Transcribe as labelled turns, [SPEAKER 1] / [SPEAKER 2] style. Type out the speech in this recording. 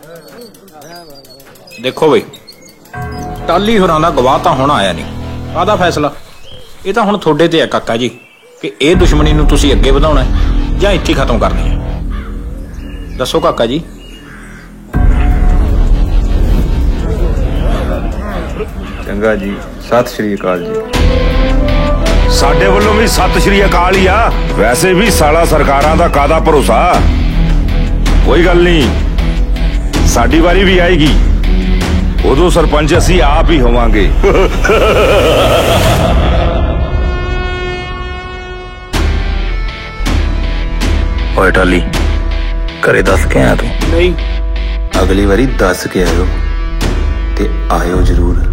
[SPEAKER 1] ਦੇਖੋ ਬਈ, ਟਾਲੀ ਹੋਰਾਂ ਦਾ ਗਵਾਹ ਤਾਂ ਹੁਣ ਆਇਆ ਨਹੀਂ। ਕਾਹਦਾ ਫੈਸਲਾ? ਇਹ ਤਾਂ ਹੁਣ ਤੁਹਾਡੇ ਤੇ ਹੈ ਕਾਕਾ ਜੀ ਕਿ ਇਹ ਦੁਸ਼ਮਣੀ ਨੂੰ ਤੁਸੀਂ ਅੱਗੇ ਵਧਾਉਣਾ ਜਾਂ ਇੱਥੇ ਖਤਮ ਕਰਨੀ ਹੈ। ਦੱਸੋ ਕਾਕਾ ਜੀ।
[SPEAKER 2] ਚੰਗਾ ਜੀ, ਸਤਿ ਸ਼੍ਰੀ ਅਕਾਲ ਜੀ।
[SPEAKER 3] ਸਾਡੇ ਵੱਲੋਂ ਵੀ ਸਤਿ ਸ਼੍ਰੀ ਅਕਾਲ ਹੀ ਆ। ਵੈਸੇ ਵੀ ਸਾਲਾ ਸਰਕਾਰਾਂ ਦਾ ਕਾਹਦਾ ਭਰੋਸਾ। ਕੋਈ ਗੱਲ ਨਹੀਂ, ਸਾਡੀ ਵਾਰੀ ਵੀ ਆਏਗੀ। ਉਦੋਂ ਸਰਪੰਚ ਅਸੀਂ ਆਪ ਹੀ ਹੋਵਾਂਗੇ।
[SPEAKER 2] ਓਏ ਟਾਲੀ, ਘਰੇ ਦੱਸ ਕੇ ਆਇਆ ਤੂੰ?
[SPEAKER 1] ਨਹੀਂ।
[SPEAKER 2] ਅਗਲੀ ਵਾਰੀ ਦੱਸ ਕੇ ਆਇਓ ਤੇ ਆਇਓ ਜ਼ਰੂਰ।